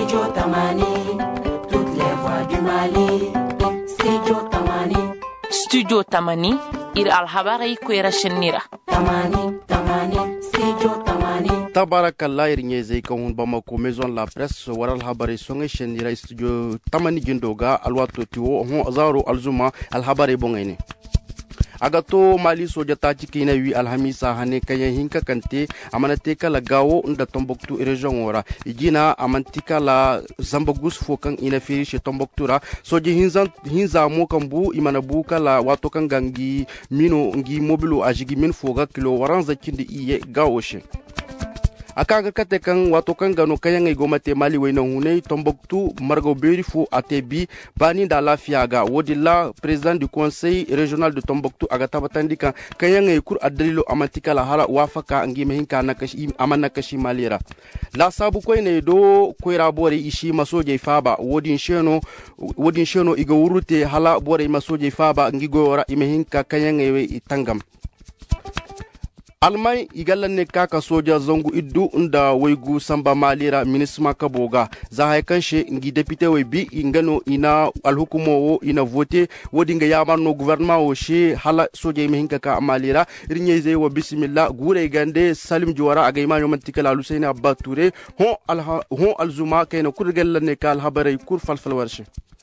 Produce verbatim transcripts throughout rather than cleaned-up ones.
Studio Tamani, toutes les voix du Mali. Studio Tamani. Studio Tamani, ir alhabarai kwera shenira. Tamani, Tamani, Studio Tamani. Tabarakallah irinye zai kan Bamako Maison la Presse waral habari songe shenira studio Tamani gindoga alwato tiwo hon azaro alzuma alhabari bongene. Agato Mali soja ta ciki na wi alhamisa hane kayan hinka kante amanateka la gawo nda Tombouctou region wora igina amantika la zambagus fokan ina firi she Tombouctou ra soji hinza hinza mo kambu imana buka la wato kan gangi mino ngi mobilo ajigi min foga kilo waranza kindi iye gawo she akaga kate kan wato kan gano kayan ai gomate Mali wayna hunay Tombouctou margo berifo atebi bani da lafiya ga wodilla président du conseil régional de Tombouctou aga tabatandi kan kayan ai kur adalilo amatika la hala wafaka ngi mehinka nakashi amanna kashi malira la sabu koy ne do koyra bore ishi masoje faba wodin sheno wodin sheno iga wurute hala bore masoje faba ngi goyora imehinka kayan ai tangam Almay igalanne kaka soja zangu iddu unda waygu samba malira minisma kaboga za hay kanshe ngi député way bi ingano ina alhukumo wo ina voter wodi nga yamanno gouvernement wo she hala soja mi hinka ka malira rinye zey wa bismillah gure gande Salim Jowara aga imanyo mantikala Lusaini Abba Touré hon al hon alzuma kayna kurgalanne kal habaray kur falfal warshe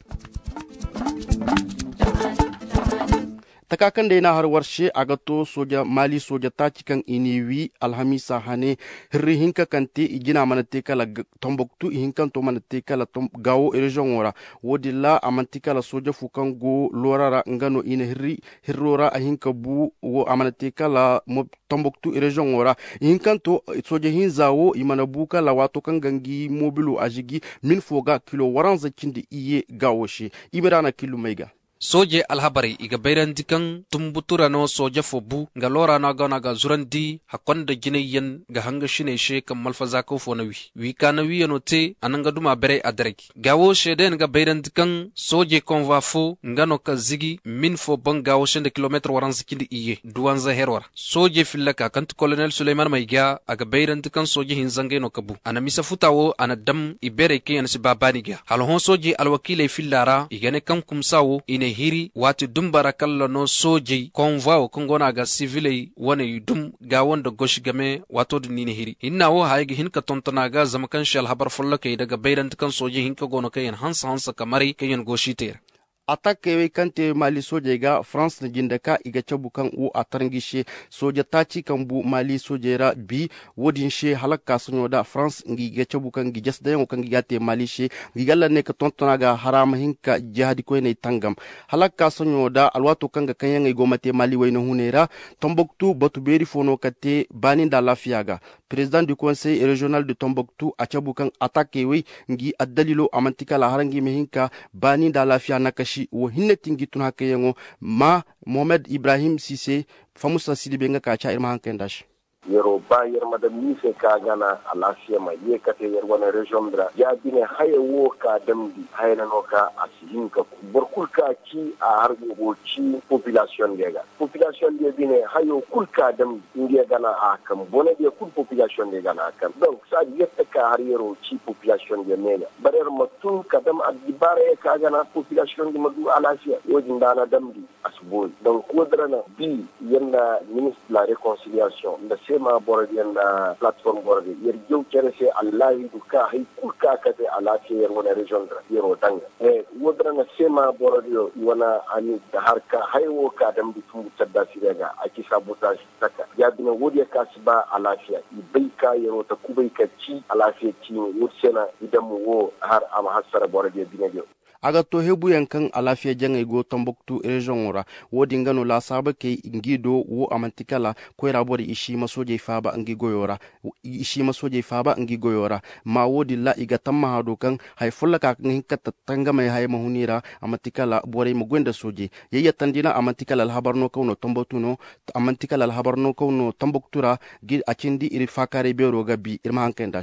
takakan da har warshe agato soja Mali soja ta cikan iniwi alhamisa hane hirri hinka kante igina manate kala Tombouctou hinkan to manate kala gawo region wora wodilla amantika la soja fukan go lorara ngano ina hirri hirrora hinka bu wo amanate kala Tombouctou region wora hinkan to soja hinzawo imana buka la wato kan gangi mobilo ajigi min foga kilo waranza kindi iye gawo she ibirana kilo mega soje alhabari iga bayrandikan tumbutura no soja fobu nga lora na gana ga zurandi hakonda gineyen ga hanga shine she kan malfaza ko fo nawi wi kana wi no te ananga duma bere adareki gawo sheden ga bayrandikan soje konva fo ngano ka zigi min fo ban gawo shende kilometer waran zikindi iye duwanza herwar soje fillaka kan colonel Suleiman Maiga aga bayrandikan soje hinzange no kabu ana misa futawo ana dam ibere ke ana sibabani ga halon soje alwakile fillara igane kan kumsawo ine hiri wati dumbara kala no soji konva o kongona ga civile wane dum ga wanda goshi game wato dunini hiri inna wo haigi hinka tontona ga zamakan shal habar fulla kai daga bayran kan soji hinka gono kayen hansa hansa kamari kayen goshi ter Atake we kante Mali soja ga France na jindaka iga chabukan wo atarangishe soja tachi kambu Mali sojera bi wodin she halaka sunyo da France ngi ga chabukan gi jas dayan kan gate Mali she gigalla ne ka tontona ga harama hinka jihadi ko ne tangam halaka sunyo da alwato kanga kanyanga gomate Mali wayno hunera Tombouctou batu beri fono kate bani da lafiaga président du conseil régional de Tombouctou a chabukan atake we ngi adalilo amantika la harangi mehinka bani da lafia nakashi wo hinnetingi tun haka yango ma Mohamed Ibrahim Cissé famusa sidibe nga kacha irma hankendash yero ba yer madam mise ka gana alafiya mai ye kate yer wana region dra ya bine haye wo ka dambi haye no ka asihin ka borkul ka ki a har go ci population lega population de bine hayo kul ka dambi nge gana a kam bona de kul population de gana kam donc ça yetta ka har yero ci population de mena barer matun ka dam adibare ka gana population de madu alafiya yo jindana dambi asbol donc kodrana bi yenda ministre de la réconciliation de ma bordian na plateforme bordi yer jew kere se allah du ka hay kulka ka de ala ke yer wona region dra yero tanga e wodra na sema bordio wana ani da harka haywo ka dam du tumbu tadda sirega aki sabotage taka ya dina wodi ka siba alafiya ibai ka yero ta kubai ka ci alafiya ci wutsena idan wo har am hasara bordio binadio aga to hebu yankan alafiya jangay go Tombouctou region wora wodi ngano la saba ke ngido wo amantikala ko rabori ishi masoje faba ngi goyora ishi masoje faba ngi goyora ma wodi la iga tamma hado kan hay fulla ka ngi katta tanga mai hay mahunira amantikala bore mu gwenda soje yayya tandina amantikala al habarno kawno Tombouctou no amantikala al habarno kawno Tombouctou ra gi akindi iri fakare bero gabi irma hankendash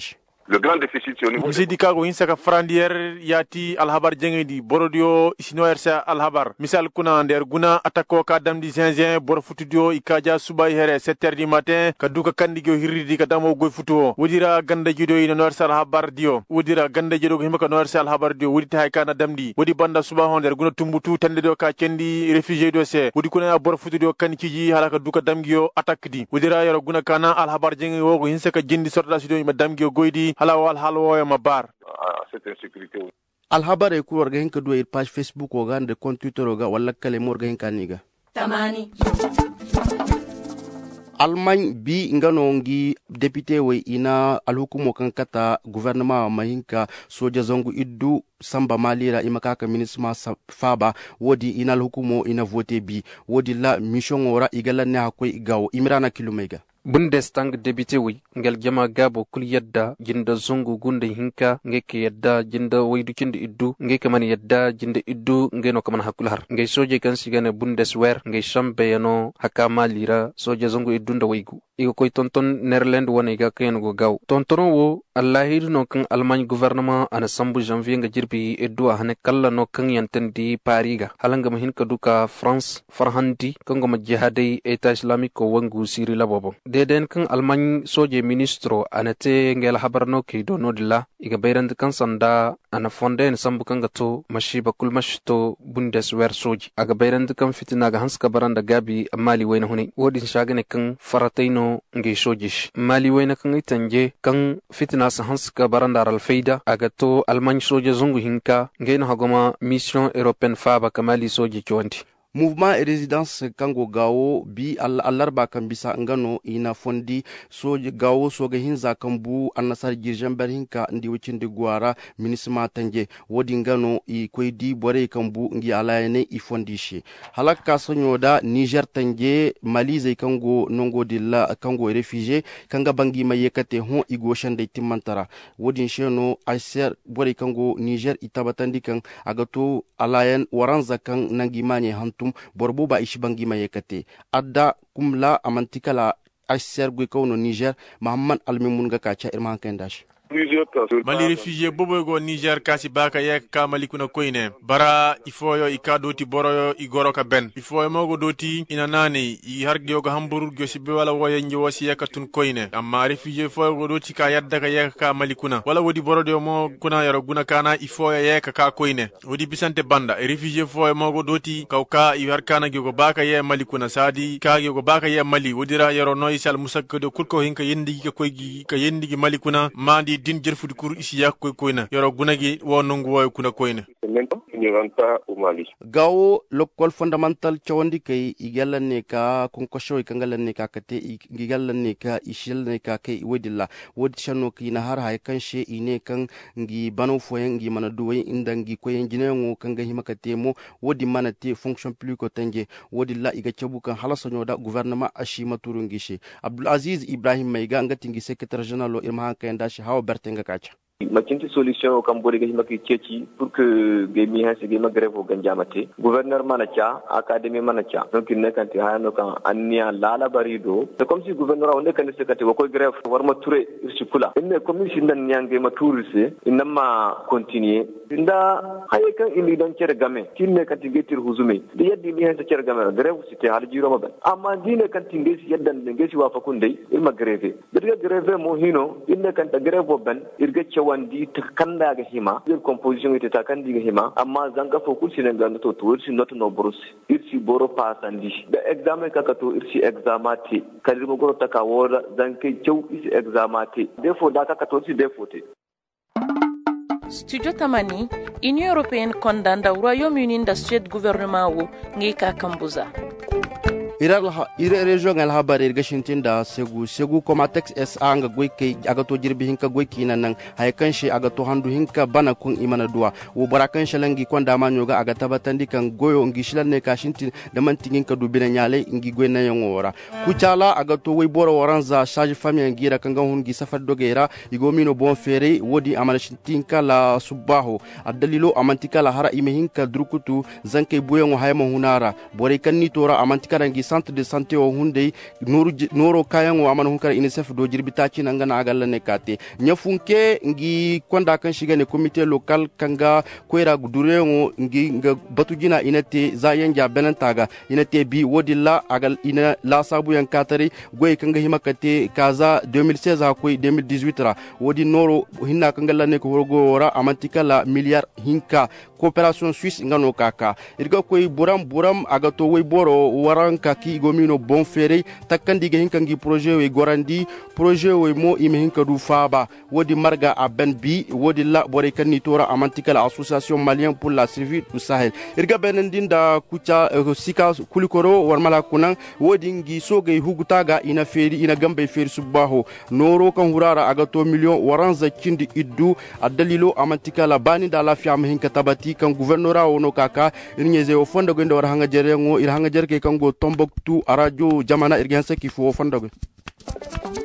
Le grand déficit c'est au niveau misidi kago hinsaka frandier yati alhabar jengedi borodio isinoersa alhabar misal kuna nder guna atako ka damdi zinzin bor futudio ikaja suba here sept heures du matin ka duka kandigo hirridi ka damo goy futuo wodira ganda jido ina noersa alhabar dio wodira ganda jido ko himaka noersa alhabar dio wodi tay kana damdi wodi banda suba hon nder guna tumbutu tande do ka kendi réfugié do se wodi kuna bor futudio kankiji halaka duka damgio attaque di wodira yoro guna kana alhabar jengi wogo hinsaka jindi sorda sido ima damgio goydi halawal halwoya mabar cette insécurité. alhabare ku warga hinka do ir page Facebook oga de compte Twitter oga wala kale morga hinka niga tamani Alman bi ngano ngi député we ina alhukumo kan kata gouvernement mahinka soja zongu iddu samba malira imakaka minisma faba wodi ina alhukumo ina vote bi wodi la mission ora igala ne hakoy igawo imrana kilomega Bundestag député wi ngel jama gabo kul yadda jinda zungu gunde hinka ngeke yadda jinda waydu kinde iddu ngeke man yadda jinda iddu ngeno kaman hakul har ngey soje kan sigane Bundeswehr ngey shambe yano hakama lira soje zungu iddu nda waygu igo koy tonton Netherland woni ga ken go gaw tonton wo Allahi no kan Allemagne gouvernement ana sambu janvier nga jirbi iddu hane kala no kan yantendi pariga halanga mahin kaduka France farhandi kango ma jihadai eta islamique ko wangu siri labobo deden kan Allemagne soje ministro anate ngel habarno ke do nodilla iga bayrand kan sanda ana fonde sambu kan gato mashiba kul mashto Bundeswehr soji aga bayrand kan fitina ga hanska baranda gabi mali wayna huni wodi shagane kan farataino nge sojish mali wayna kan itanje kan fitina sa hanska baranda al faida aga to Allemagne soje zungu hinka ngeno hagoma mission européenne faba kamali soji chonti Mouvement et résidence kango gawo bi alarba kan bisa ngano ina fondi so gawo so ga hinza kambu annasar girjan berhinka ndi wicinde gwara minisma tanje wodi ngano i koydi bore kambu ngi alayne i fondi shi halaka sonyoda Niger tanje Mali zai kango nongo dilla kango réfugié kanga bangi mayekate hon igo shande timantara wodi sheno aiser bore kango Niger itabatandi kan agato alayen waranza kan nangimanye hantu borbo ba ishi bangi mayekate adda kumla amantikala aiser gwe kono Niger Muhammad Almimun ga kacha irman kendash Mali réfugié bobo go Niger kasi baka yek ka Mali kuna koine bara ifoyo ikadoti boroyo igoro ka ben ifoyo mogo doti ina nani i hargyo go hamburu go sibe wala woye njo wasi yakatun koine amma réfugié foyo go doti ka yadda ka yek ka Mali kuna wala wodi borodo mo kuna yaro guna kana ifoyo yek ka koine wodi bisante banda réfugié foyo mogo doti kawka i harkana go baka ye Mali kuna sadi ka go baka ye Mali wodira yaro no isal musakko kurko hinka yendi ka koygi ka yendi Mali kuna mandi din jerfudi kur isi yak koy koyna yoro gunagi wonungu woy kuna koyna gawo lokol fondamental chondi kay igalanne ka konkosho ikangalanne ka kate igalanne ka ishilne ka kay wedilla wodi chano kina har hay kanshe ine kan ngi bano foyen ngi mana duwe indangi koyen jinengo kanga himakate mo wodi manate fonction plus ko tanje wodi la iga chabukan halasonyo da gouvernement ashima turungishe Abdul Aziz Ibrahim Maiga ngati ngi secrétaire général irma kanda shi hawo bertenga kacha makinti solution kam bode ga himaki ceci pour que ge mi hanse ge magrève o ganjamate gouverneur manacha académie manacha donc ne kanti hayno kan anniya lala barido c'est comme si gouverneur on ne kan se kati ko grève warma touré irsi kula inne commission nan nyange ma tourise inma continuer inda haye kan indi dan cer game kinne kanti getir huzume de yaddi mi hanse cer game grève cité hal jiro ma ben amma dine kanti ngesi yaddan ngesi wa fakunde ilma grève de grève mo hino inne kanta grève ben irge wandi takanda ga hima bir composition ite takandi ga hima amma zanga fokul sinen ganda to to irsi not no bros irsi boro pasandi da examen kaka to irsi examati kalimo goro taka wora zanke cew isi examati defo da kaka to si defote Studio Tamani, Union Européenne condamne le Royaume-Uni da Suède gouvernement wo ngi ka kambuza. ire region al habari gashintin da segu segu komatex sa nga goike agato jirbi hinka goike nan hay kanshi agato handu hinka bana kun imana duwa wo barakan shalangi konda manyoga aga tabatandi kan goyo ngi shilanne kashintin da mantingin ka dubina nyale ngi goyna yongora kuchala agato way boro waranza charge famille ngira kan gan hungi safar dogera igomino bon fere wodi amana shintin kala subaho adalilo amantika la hara ime hinka drukutu zanke boyo haymo hunara bore kan ni tora amantika rangi centre de santé o hunde noro noro kayan o amana hunkara unicef do jirbita ci nanga na agalla ne kate nyafunke ngi konda kan shiga ne comité local kanga koira gudure o ngi nga batujina inate zayen ja benantaga inate bi wodilla agal ina la sabu yan katari goy kanga himakate kaza deux mille seize ha koy deux mille dix-huit ra wodi noro hinna kanga la ne ko horgo wora amantika la milliard hinka coopération suisse ngano kaka irga koy buram buram agato way boro waran kaki gomino bon fere takandi ge hinka ngi projet we gorandi projet we mo ime hinka du faba wodi marga a ben bi wodi la bore kanni tora amantika la association malien pour la survie du Sahel irga benendinda kucha uh, sika kulikoro warmala kunan wodi ngi soge hugutaga ina feri ina gambe feri subaho noro kan hurara agato million waranza kindi iddu adalilo amantika la bani da la fiam hinka tabati kan gouvernora wono kaka irnyeze o fonda gondo war hanga jere ngo ir hanga jerke kan go Tombouctou arajo jamana irgense ki fo fonda go